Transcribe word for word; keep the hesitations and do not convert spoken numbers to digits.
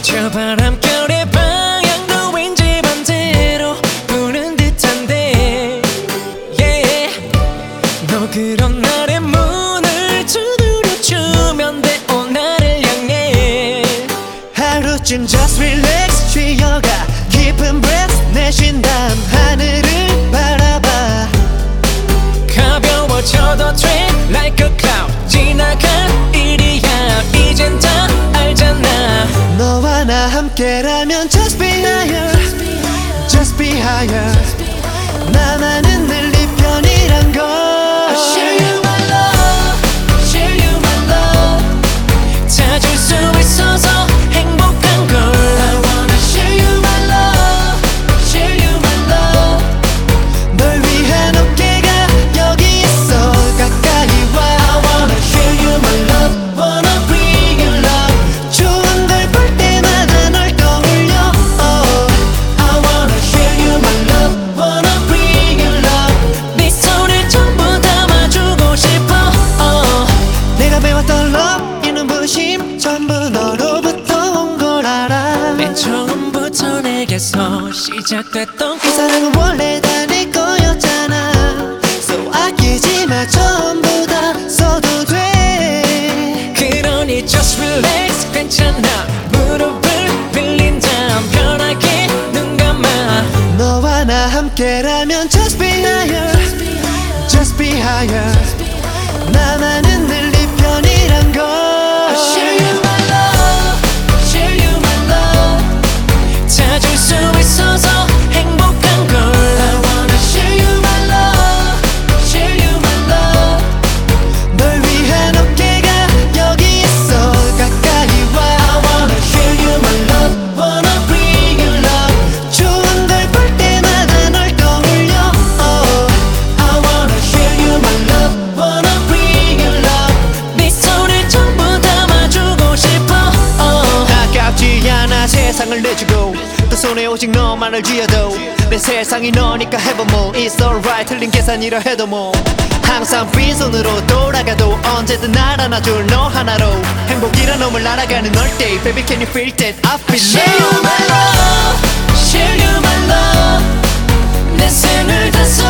저 바람결의 방향도 왠지 반대로 부는 듯한데 yeah. 너 그런 날의 문을 두드려주면 돼 오 나를 향해 하루쯤 just relax 쉬어가 깊은 breath 내쉰 다음 하늘을 바라봐 가벼워져도 돼 like a cloud 지나간 일이야 이젠 다 알잖아 너와 나 함께라면 just be higher just be higher 나만은 늘 네 편이란 걸 I share you my love share you my love 다 줄 수 있어서 행복한 걸 I wanna share you my love share you my love 널 위한 어깨가 여기 있어 가까이 와 I wanna share you my love wanna bring you love 좋은 걸 볼 때마다 널 떠올려 oh. I wanna share you my love wanna bring you love 네 손을 전부 담아주고 싶어 oh. 내가 배웠던 love 이 눈부심 전부 너로부터 온 걸 알아 맨 처음부터 내게서 시작됐던 이 사랑은 원래 다 내 거였잖아 So 아끼지 마 전부 다 써도 돼 그러니 just relax 괜찮아 무릎을 빌린 다음 편하게 눈 감아 너와 나 함께라면 just be higher just be higher 나만은 늘 네 편이란 걸 I share you my love share you my love 다 줄 수 있어서 행복한 걸 I wanna share you my love share you my love 널 위한 어깨가 여기 있어 가까이 와 I wanna share you my love wanna bring you love 좋은 걸 볼 때마다 널 떠올려 oh. I wanna share you my love wanna bring you love 네 손을 전부 담아주고 싶어 oh. 아깝지 않아 세상을 내주고 또 손에 오직 너만을 쥐어도 내 세상이 너니까 해보 뭐 It's alright 틀린 계산이라 해도 뭐 항상 빈손으로 돌아가도 언제든 날 안아줄 너 하나로 행복이란 놈을 날아가는 널 때 Baby can you feel that I feel Share you love my love share you my love 내 생을 다 쏟아